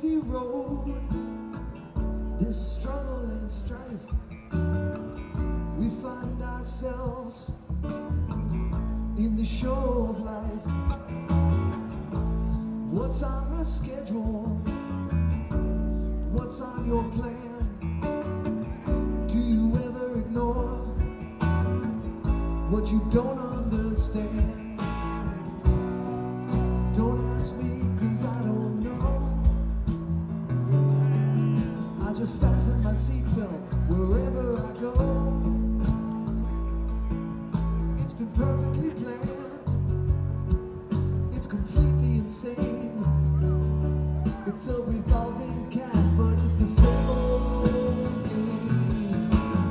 easy road, this struggle and strife. We find ourselves in the show of life. What's on the schedule? What's on your plan? Do you ever ignore what you don't understand? Don't ask me, 'cause I don't know. I just fasten my seatbelt wherever I go. It's been perfectly planned. It's completely insane. It's a revolving cast, but it's the same old game.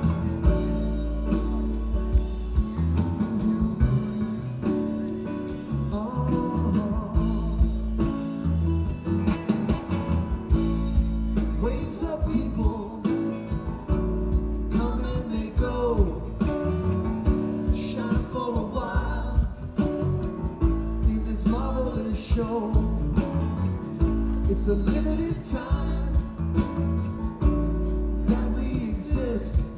Waves of people come and they go, shine for a while in this marvelous show. It's a limited time that we exist.